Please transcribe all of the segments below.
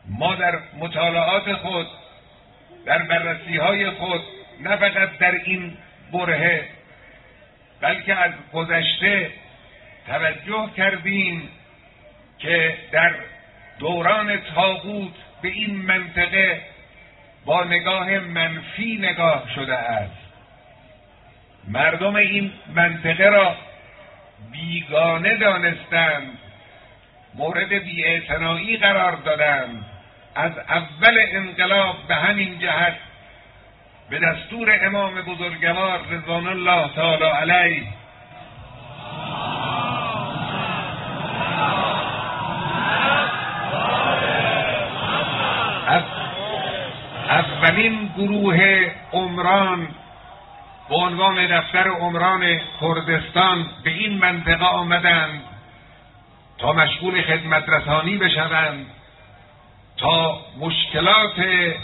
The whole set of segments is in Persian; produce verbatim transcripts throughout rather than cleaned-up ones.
ما در مطالعات خود، در بررسی های خود، نه فقط در این برهه بلکه از گذشته توجه کردیم که در دوران طاغوت به این منطقه با نگاه منفی نگاه شده است. مردم این منطقه را بیگانه دانستند، مورد بی‌اعتنایی قرار دادند. از اول انقلاب به همین جهت به دستور امام بزرگوار رضوان الله تعالی علیه از اولین گروه عمران به عنوان دفتر عمران کردستان به این منطقه آمدند تا مشغول خدمت رسانی بشوند، تا مشکلات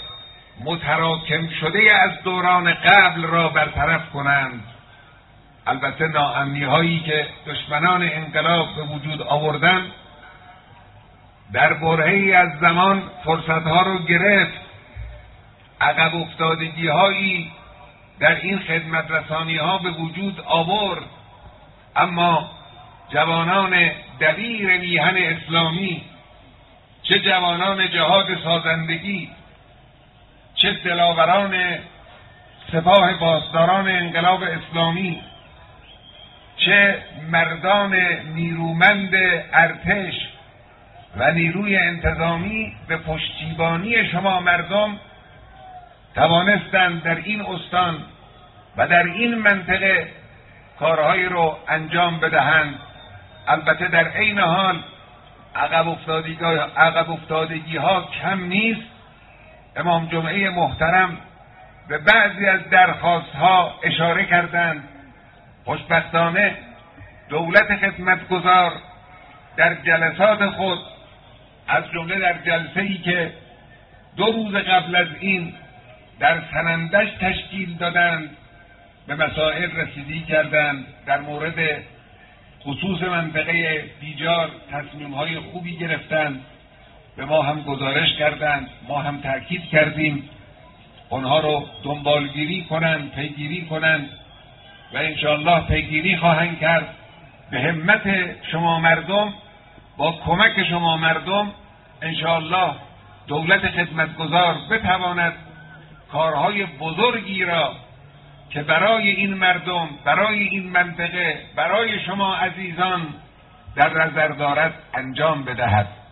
متراکم شده از دوران قبل را برطرف کنند. البته ناامنی هایی که دشمنان انقلاب به وجود آوردند در برهه‌ای از زمان فرصت ها رو گرفت، عقب افتادگی هایی در این خدمت رسانی ها به وجود آورد، اما جوانان دبیر میهن اسلامی، چه جوانان جهاد سازندگی، چه دلاوران سپاه پاسداران انقلاب اسلامی، چه مردان نیرومند ارتش و نیروی انتظامی به پشتیبانی شما مردم توانستند در این استان و در این منطقه کارهایی رو انجام بدهند. البته در عین حال عقب افتادگی عقب افتادگی ها کم نیست. امام جمعه محترم به بعضی از درخواست ها اشاره کردند. خوشبختانه دولت خدمتگزار در جلسات خود، از جمله در جلسه‌ای که دو روز قبل از این در سنندج تشکیل دادند، به مسائل رسیدگی کردند. در مورد خصوص منطقه بیجار تصمیم‌های خوبی گرفتند، به ما هم گزارش کردند، ما هم تأکید کردیم اونها رو دنبالگیری کنند، پیگیری کنند و انشاءالله پیگیری خواهند کرد. به همت شما مردم، با کمک شما مردم انشاءالله دولت خدمتگزار بتواند کارهای بزرگی را که برای این مردم، برای این منطقه، برای شما عزیزان در نظر دارد انجام بدهد.